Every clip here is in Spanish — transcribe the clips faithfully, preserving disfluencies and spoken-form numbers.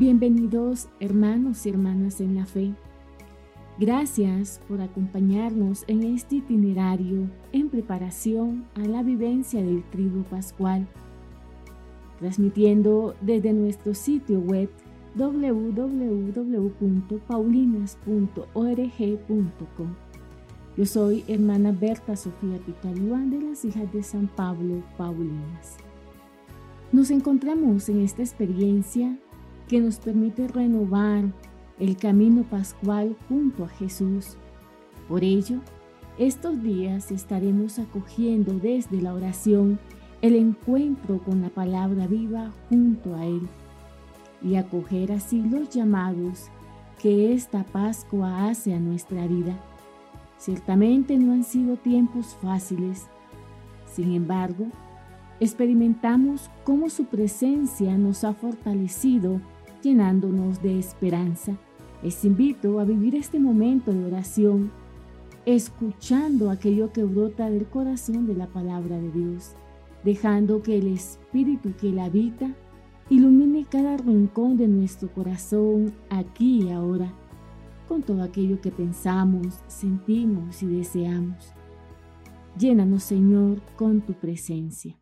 Bienvenidos hermanos y hermanas en la fe. Gracias por acompañarnos en este itinerario en preparación a la vivencia del Triduo Pascual, transmitiendo desde nuestro sitio web doble u doble u doble u punto paulinas punto org punto com. Yo soy hermana Berta Sofía Pitaluán de las Hijas de San Pablo Paulinas. Nos encontramos en esta experiencia que nos permite renovar el camino pascual junto a Jesús. Por ello, estos días estaremos acogiendo desde la oración el encuentro con la palabra viva junto a Él y acoger así los llamados que esta Pascua hace a nuestra vida. Ciertamente no han sido tiempos fáciles, sin embargo, experimentamos cómo su presencia nos ha fortalecido, llenándonos de esperanza. Les invito a vivir este momento de oración, escuchando aquello que brota del corazón de la palabra de Dios, dejando que el Espíritu que la habita ilumine cada rincón de nuestro corazón aquí y ahora, con todo aquello que pensamos, sentimos y deseamos. Llénanos, Señor, con tu presencia.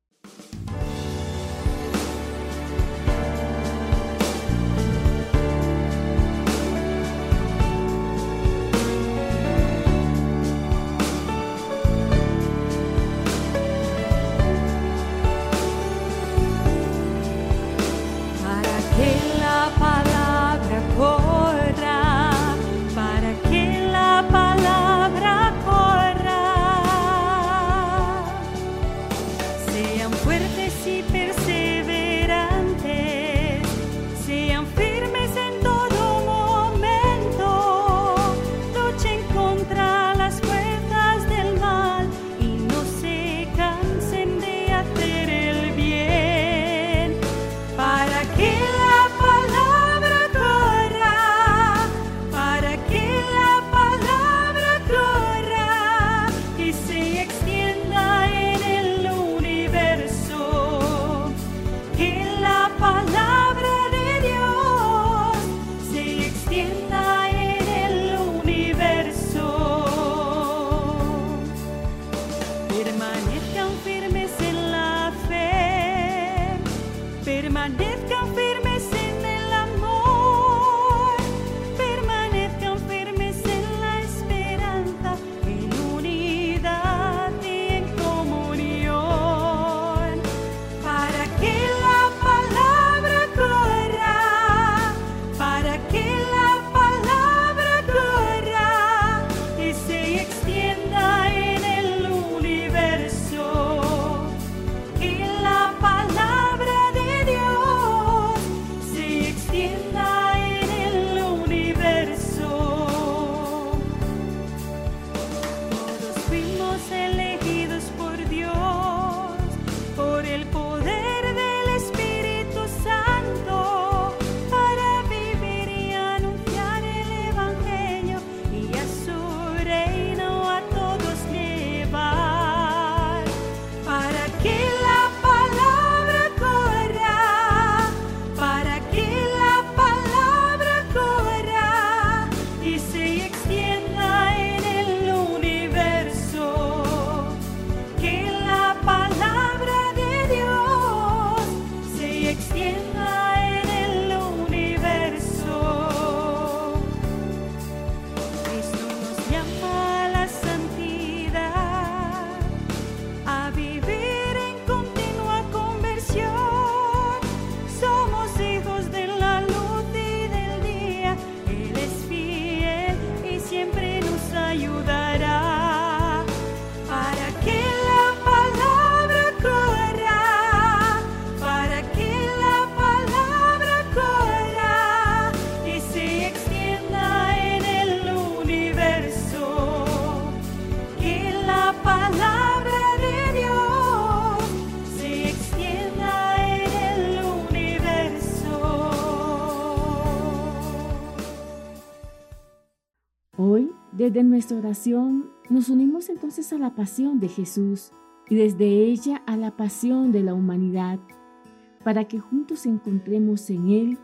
Hoy, desde nuestra oración, nos unimos entonces a la pasión de Jesús y desde ella a la pasión de la humanidad, para que juntos encontremos en Él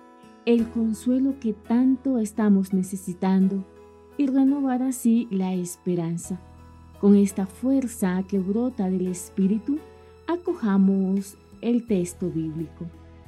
el consuelo que tanto estamos necesitando y renovar así la esperanza. Con esta fuerza que brota del Espíritu, acojamos el texto bíblico.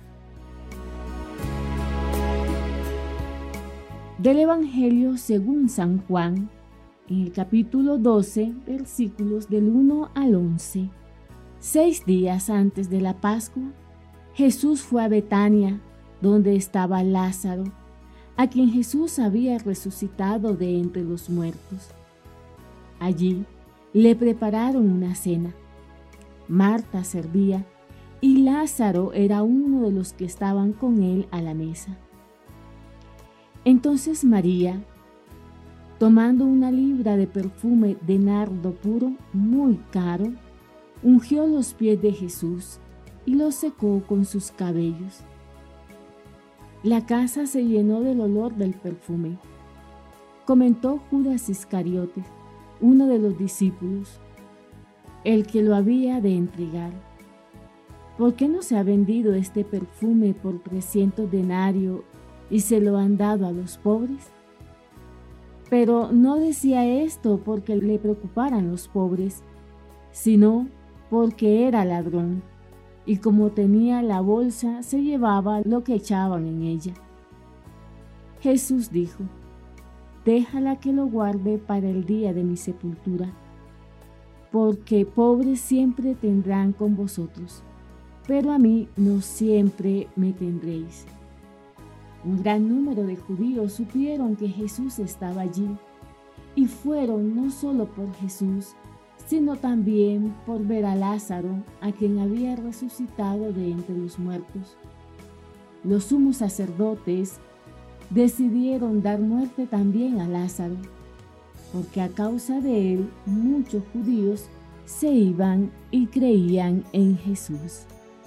Del Evangelio según San Juan, en el capítulo doce, versículos del uno al once. Seis días antes de la Pascua, Jesús fue a Betania, donde estaba Lázaro, a quien Jesús había resucitado de entre los muertos. Allí le prepararon una cena. Marta servía y Lázaro era uno de los que estaban con él a la mesa. Entonces María, tomando una libra de perfume de nardo puro muy caro, ungió los pies de Jesús y los secó con sus cabellos. La casa se llenó del olor del perfume. Comentó Judas Iscariote, uno de los discípulos, el que lo había de entregar: ¿por qué no se ha vendido este perfume por trescientos denarios y se lo han dado a los pobres? Pero no decía esto porque le preocuparan los pobres, sino porque era ladrón, y como tenía la bolsa, se llevaba lo que echaban en ella. Jesús dijo: déjala que lo guarde para el día de mi sepultura, porque pobres siempre tendrán con vosotros, pero a mí no siempre me tendréis. Un gran número de judíos supieron que Jesús estaba allí, y fueron no solo por Jesús, sino también por ver a Lázaro, a quien había resucitado de entre los muertos. Los sumos sacerdotes decidieron dar muerte también a Lázaro, porque a causa de él muchos judíos se iban y creían en Jesús.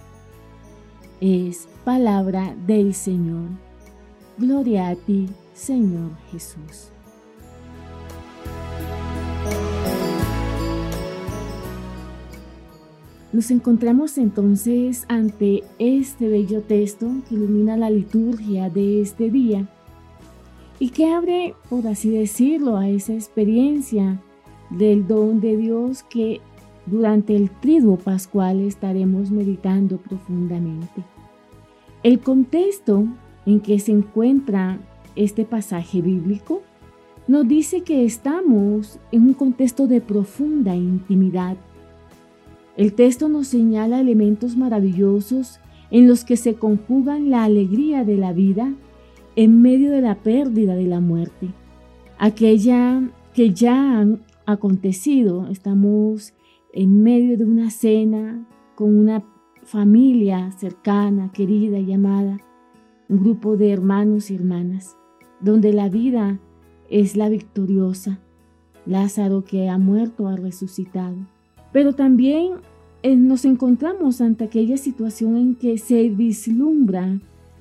Es palabra del Señor. Gloria a ti, Señor Jesús. Nos encontramos entonces ante este bello texto que ilumina la liturgia de este día y que abre, por así decirlo, a esa experiencia del don de Dios que durante el triduo pascual estaremos meditando profundamente. El contexto en que se encuentra este pasaje bíblico nos dice que estamos en un contexto de profunda intimidad. El texto nos señala elementos maravillosos en los que se conjugan la alegría de la vida en medio de la pérdida de la muerte, aquella que ya han acontecido. Estamos en medio de una cena con una familia cercana, querida y amada, un grupo de hermanos y hermanas, donde la vida es la victoriosa. Lázaro, que ha muerto, ha resucitado. Pero también eh, nos encontramos ante aquella situación en que se vislumbra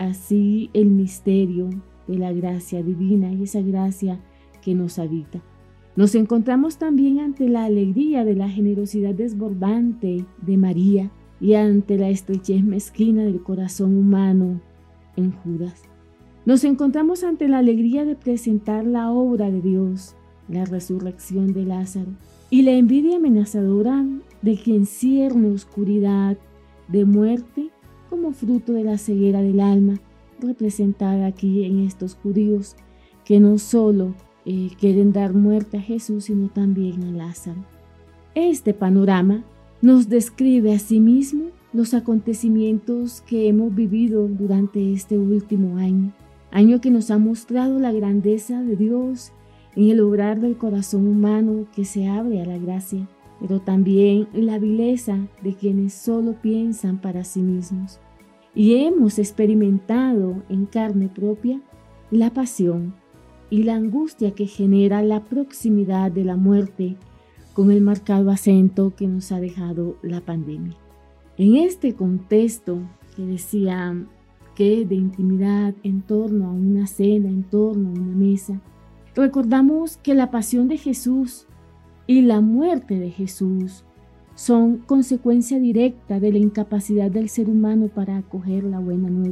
así el misterio de la gracia divina y esa gracia que nos habita. Nos encontramos también ante la alegría de la generosidad desbordante de María y ante la estrechez mezquina del corazón humano en Judas. Nos encontramos ante la alegría de presentar la obra de Dios, la resurrección de Lázaro, y la envidia amenazadora de quien cierne oscuridad de muerte como fruto de la ceguera del alma, representada aquí en estos judíos que no solo eh, quieren dar muerte a Jesús, sino también a Lázaro. Este panorama nos describe asimismo los acontecimientos que hemos vivido durante este último año, año que nos ha mostrado la grandeza de Dios en el obrar del corazón humano que se abre a la gracia, pero también la vileza de quienes solo piensan para sí mismos. Y hemos experimentado en carne propia la pasión y la angustia que genera la proximidad de la muerte con el marcado acento que nos ha dejado la pandemia. En este contexto que decía que es de intimidad en torno a una cena, en torno a una mesa, recordamos que la pasión de Jesús y la muerte de Jesús son consecuencia directa de la incapacidad del ser humano para acoger la buena nueva,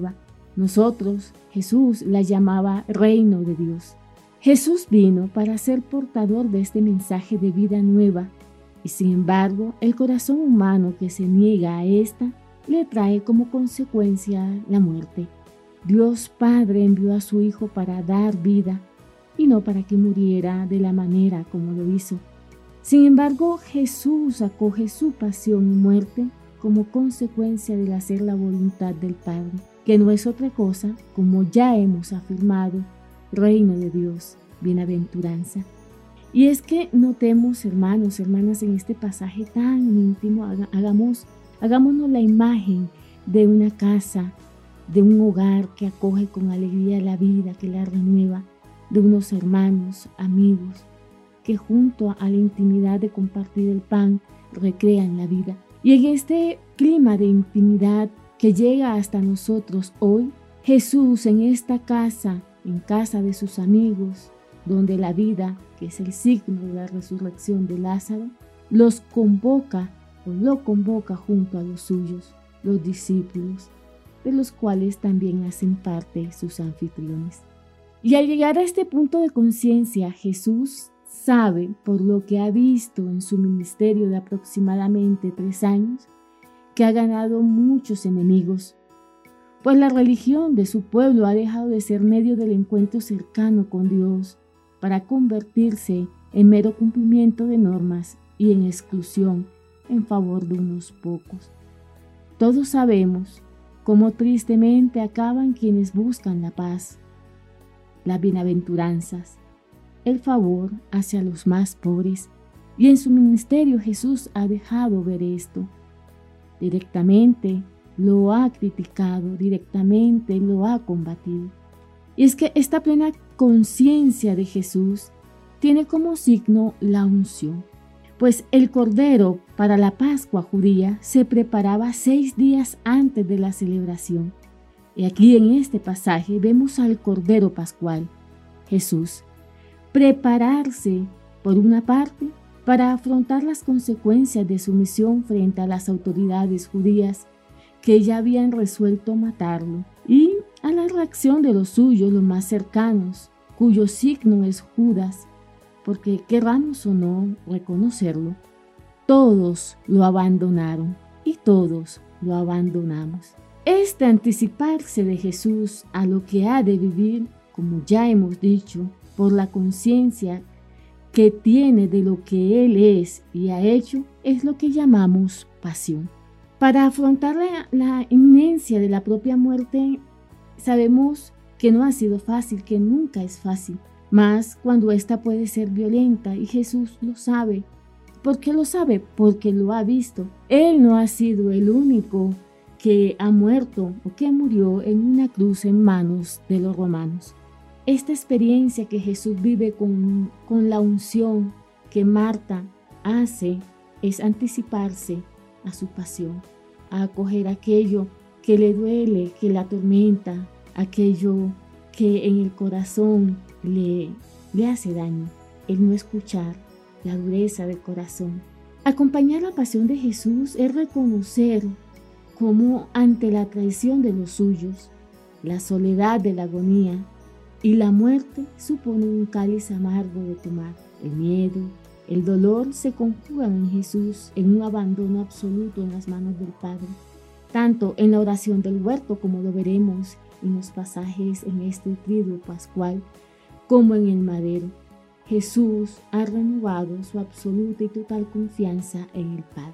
Nosotros, Jesús la llamaba reino de Dios. Jesús vino para ser portador de este mensaje de vida nueva, y sin embargo, el corazón humano que se niega a esta le trae como consecuencia la muerte. Dios Padre envió a su Hijo para dar vida y no para que muriera de la manera como lo hizo. Sin embargo, Jesús acoge su pasión y muerte como consecuencia del hacer la voluntad del Padre, que no es otra cosa, como ya hemos afirmado, reino de Dios, bienaventuranza. Y es que notemos, hermanos, hermanas, en este pasaje tan íntimo, hagamos, hagámonos la imagen de una casa, de un hogar que acoge con alegría la vida, que la renueva, de unos hermanos, amigos, que junto a la intimidad de compartir el pan, recrean la vida. Y en este clima de intimidad que llega hasta nosotros hoy, Jesús en esta casa, en casa de sus amigos, donde la vida, que es el signo de la resurrección de Lázaro, los convoca o lo convoca junto a los suyos, los discípulos, de los cuales también hacen parte sus anfitriones. Y al llegar a este punto de conciencia, Jesús sabe, por lo que ha visto en su ministerio de aproximadamente tres años, que ha ganado muchos enemigos, pues la religión de su pueblo ha dejado de ser medio del encuentro cercano con Dios para convertirse en mero cumplimiento de normas y en exclusión en favor de unos pocos. Todos sabemos cómo tristemente acaban quienes buscan la paz, las bienaventuranzas, el favor hacia los más pobres, y en su ministerio Jesús ha dejado ver esto. Directamente lo ha criticado, directamente lo ha combatido. Y es que esta plena conciencia de Jesús tiene como signo la unción, pues el cordero para la Pascua judía se preparaba seis días antes de la celebración. Y aquí en este pasaje vemos al cordero pascual, Jesús, prepararse por una parte para afrontar las consecuencias de su misión frente a las autoridades judías que ya habían resuelto matarlo, y a la reacción de los suyos, los más cercanos, cuyo signo es Judas, porque querramos o no reconocerlo, todos lo abandonaron y todos lo abandonamos. Este anticiparse de Jesús a lo que ha de vivir, como ya hemos dicho, por la conciencia que tiene de lo que Él es y ha hecho, es lo que llamamos pasión. Para afrontar la, la inminencia de la propia muerte, sabemos que no ha sido fácil, que nunca es fácil, más cuando ésta puede ser violenta, y Jesús lo sabe. ¿Por qué lo sabe? Porque lo ha visto. Él no ha sido el único que ha muerto o que murió en una cruz en manos de los romanos. Esta experiencia que Jesús vive con, con la unción que Marta hace es anticiparse a su pasión, a acoger aquello que le duele, que la atormenta, aquello que en el corazón le, le hace daño, el no escuchar, la dureza del corazón. Acompañar la pasión de Jesús es reconocer cómo ante la traición de los suyos, la soledad de la agonía y la muerte supone un cáliz amargo de tomar. El miedo, el dolor se conjugan en Jesús en un abandono absoluto en las manos del Padre, tanto en la oración del huerto, como lo veremos en los pasajes en este triduo pascual, como en el madero. Jesús ha renovado su absoluta y total confianza en el Padre.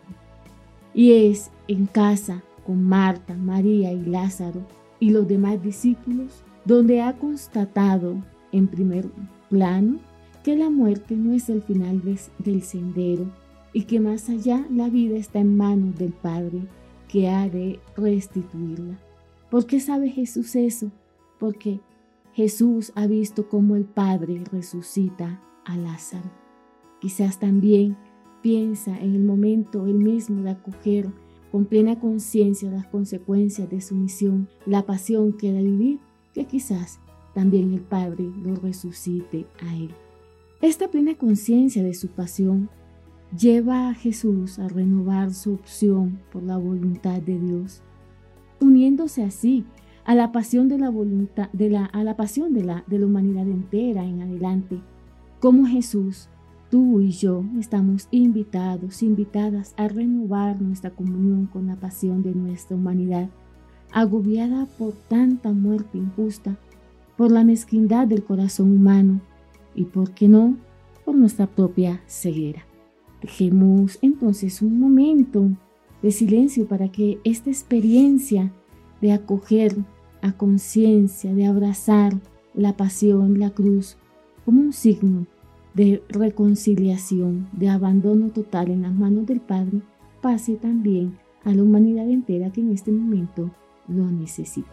Y es en casa con Marta, María y Lázaro y los demás discípulos donde ha constatado en primer plano que la muerte no es el final des, del sendero y que más allá la vida está en manos del Padre, que ha de restituirla. ¿Por qué sabe Jesús eso? Porque Jesús ha visto cómo el Padre resucita a Lázaro. Quizás también piensa en el momento él mismo de acoger con plena conciencia las consecuencias de su misión, la pasión que ha de vivir, que quizás también el Padre lo resucite a él. Esta plena conciencia de su pasión lleva a Jesús a renovar su opción por la voluntad de Dios, uniéndose así a la pasión de la voluntad, de la, a la pasión de la, de la humanidad entera en adelante. Como Jesús, tú y yo estamos invitados, invitadas a renovar nuestra comunión con la pasión de nuestra humanidad, agobiada por tanta muerte injusta, por la mezquindad del corazón humano y, ¿por qué no?, por nuestra propia ceguera. Dejemos entonces un momento de silencio para que esta experiencia de acoger a conciencia, de abrazar la pasión, la cruz, como un signo de reconciliación, de abandono total en las manos del Padre, pase también a la humanidad entera que en este momento lo necesita.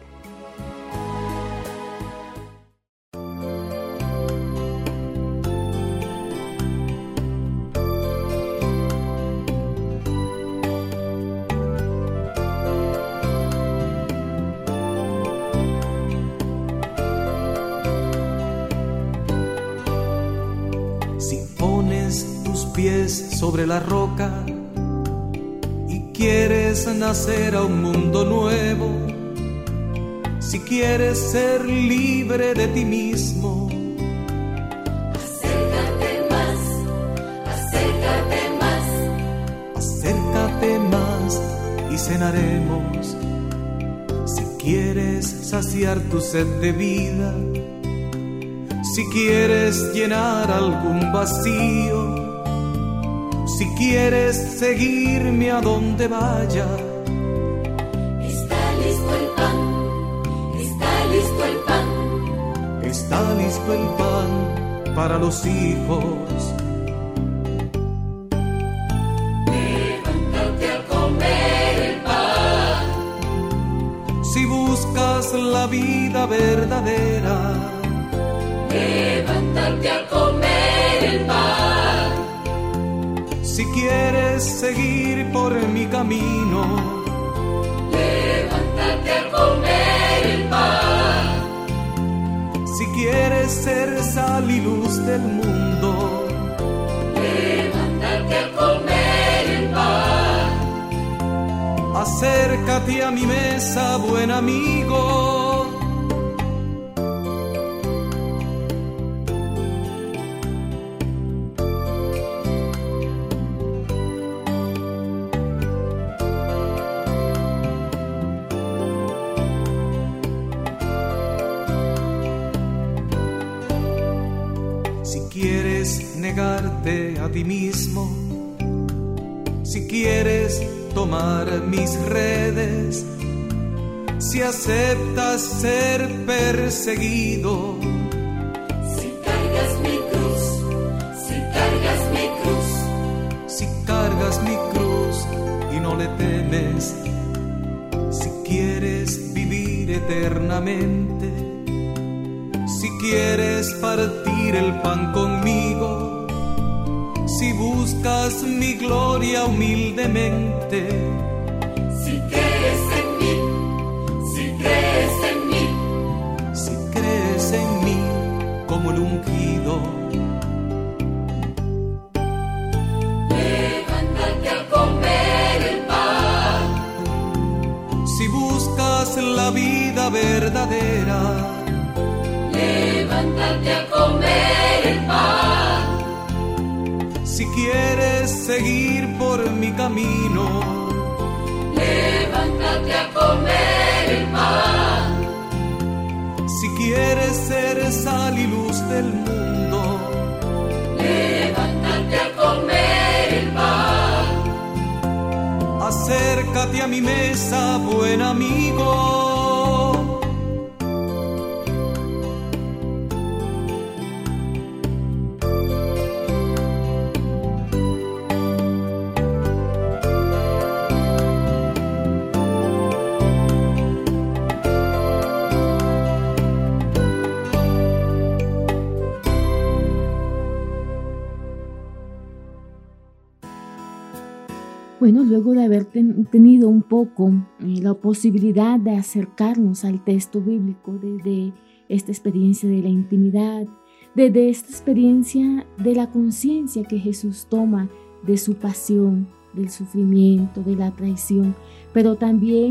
Pies sobre la roca y quieres nacer a un mundo nuevo, si quieres ser libre de ti mismo, acércate más, acércate más, acércate más y cenaremos. Si quieres saciar tu sed de vida, si quieres llenar algún vacío, si quieres seguirme a donde vaya, está listo el pan, está listo el pan, está listo el pan para los hijos. Levántate a comer el pan. Si buscas la vida verdadera, levántate a comer el pan. Si quieres seguir por mi camino, levántate a comer el pan. Si quieres ser sal y luz del mundo, levántate a comer el pan. acércate a mi mesa, buen amigo. Si quieres negarte a ti mismo, si quieres tomar mis redes, si aceptas ser perseguido, si cargas mi cruz, si cargas mi cruz, si cargas mi cruz y no le temes, si quieres vivir eternamente, si quieres partir el pan conmigo, si buscas mi gloria humildemente, si crees en mí, si crees en mí, si crees en mí como el ungido, levántate a comer el pan. si buscas la vida verdadera, levántate a comer el pan. si quieres seguir por mi camino, levántate a comer el pan. si quieres ser sal y luz del mundo, levántate a comer el pan. acércate a mi mesa, buen amigo. Bueno, luego de haber ten, tenido un poco eh, la posibilidad de acercarnos al texto bíblico desde esta experiencia de la intimidad, desde esta experiencia de la conciencia que Jesús toma de su pasión, del sufrimiento, de la traición, pero también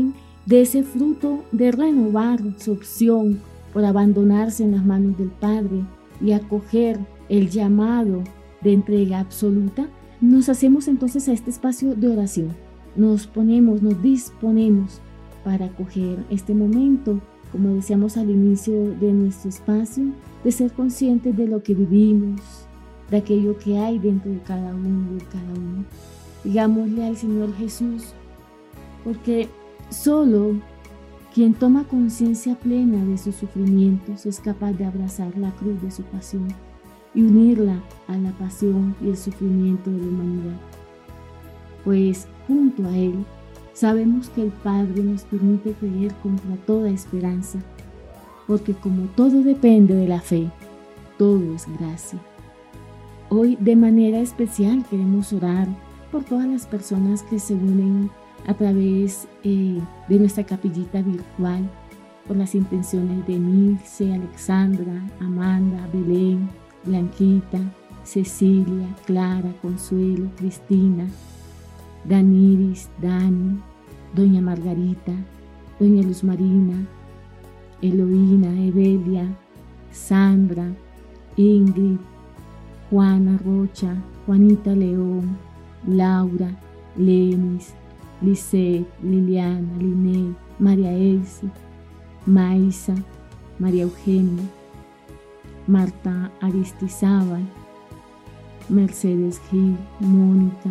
de ese fruto de renovar su opción por abandonarse en las manos del Padre y acoger el llamado de entrega absoluta, nos hacemos entonces a este espacio de oración. Nos ponemos, nos disponemos para acoger este momento, como decíamos al inicio de nuestro espacio, de ser conscientes de lo que vivimos, de aquello que hay dentro de cada uno, de cada uno. Digámosle al Señor Jesús, porque solo quien toma conciencia plena de sus sufrimientos es capaz de abrazar la cruz de su pasión y unirla a la pasión y el sufrimiento de la humanidad. Pues junto a Él sabemos que el Padre nos permite creer contra toda esperanza, porque como todo depende de la fe, todo es gracia. Hoy de manera especial queremos orar por todas las personas que se unen a través eh, de nuestra capillita virtual, por las intenciones de Milce, Alexandra, Amanda, Belén, Blanquita, Cecilia, Clara, Consuelo, Cristina, Daniris, Dani, Doña Margarita, Doña Luz Marina, Eloína, Evelia, Sandra, Ingrid, Juana Rocha, Juanita León, Laura, Lenis, Lisette, Liliana, Liné, María Elsie, Maisa, María Eugenia, Marta Aristizábal, Mercedes Gil, Mónica,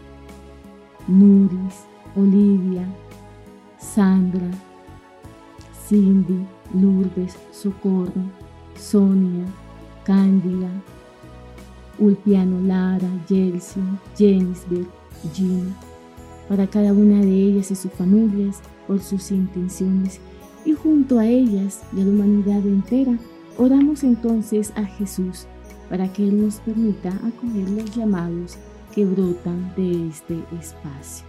Nuris, Olivia, Sandra, Cindy, Lourdes, Socorro, Sonia, Cándida, Ulpiano Lara, Yelsi, Jenisberg, Gina, para cada una de ellas y sus familias, por sus intenciones, y junto a ellas y a la humanidad entera, oramos entonces a Jesús para que Él nos permita acoger los llamados que brotan de este espacio.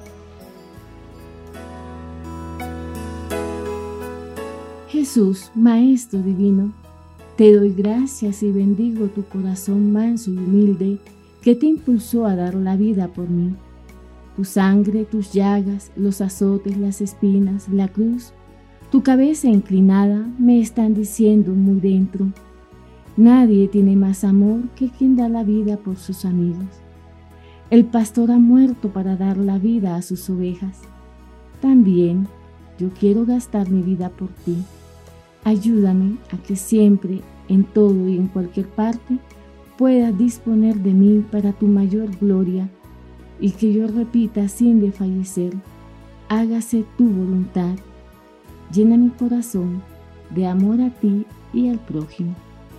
Jesús, Maestro Divino, te doy gracias y bendigo tu corazón manso y humilde que te impulsó a dar la vida por mí. Tu sangre, tus llagas, los azotes, las espinas, la cruz, tu cabeza inclinada me están diciendo muy dentro: nadie tiene más amor que quien da la vida por sus amigos. El pastor ha muerto para dar la vida a sus ovejas. También yo quiero gastar mi vida por ti. Ayúdame a que siempre, en todo y en cualquier parte, puedas disponer de mí para tu mayor gloria, y que yo repita sin desfallecer: hágase tu voluntad. Llena mi corazón de amor a ti y al prójimo.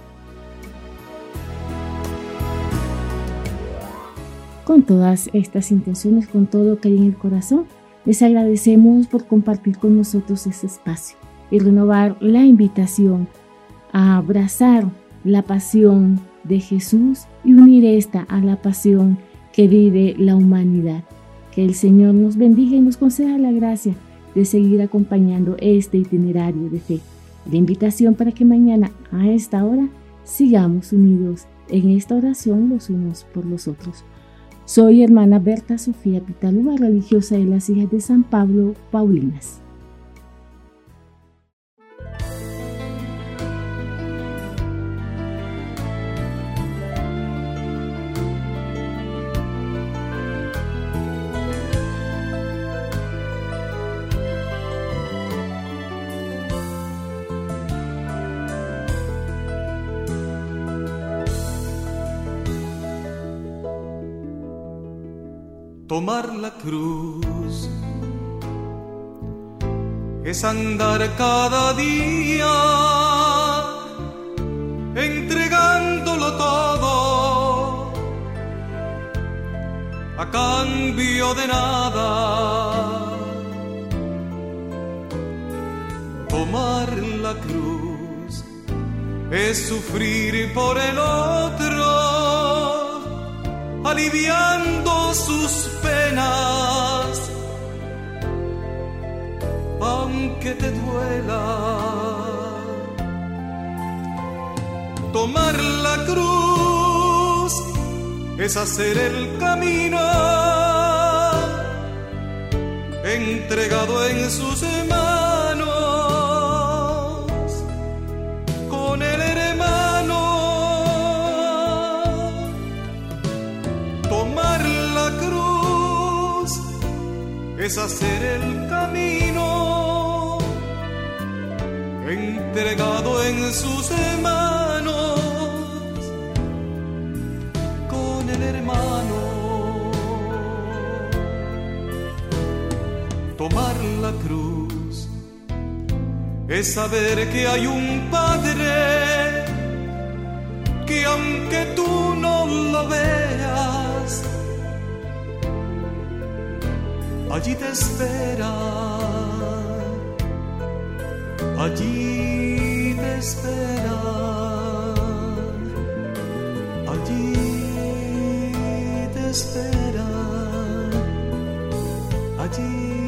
Con todas estas intenciones, con todo lo que hay en el corazón, les agradecemos por compartir con nosotros este espacio y renovar la invitación a abrazar la pasión de Jesús y unir esta a la pasión que vive la humanidad. Que el Señor nos bendiga y nos conceda la gracia de seguir acompañando este itinerario de fe. La invitación para que mañana a esta hora sigamos unidos en esta oración los unos por los otros. Soy hermana Berta Sofía Pitalúa, religiosa de las Hijas de San Pablo, Paulinas. Tomar la cruz es andar cada día entregándolo todo a cambio de nada. Tomar la cruz es sufrir por el otro, aliviando sus penas, aunque te duela. Tomar la cruz es hacer el camino entregado en sus manos, es hacer el camino, entregado en sus manos con el hermano. Tomar la cruz es saber que hay un Padre que aunque tú no lo veas, allí te espera, allí te espera, allí te espera, allí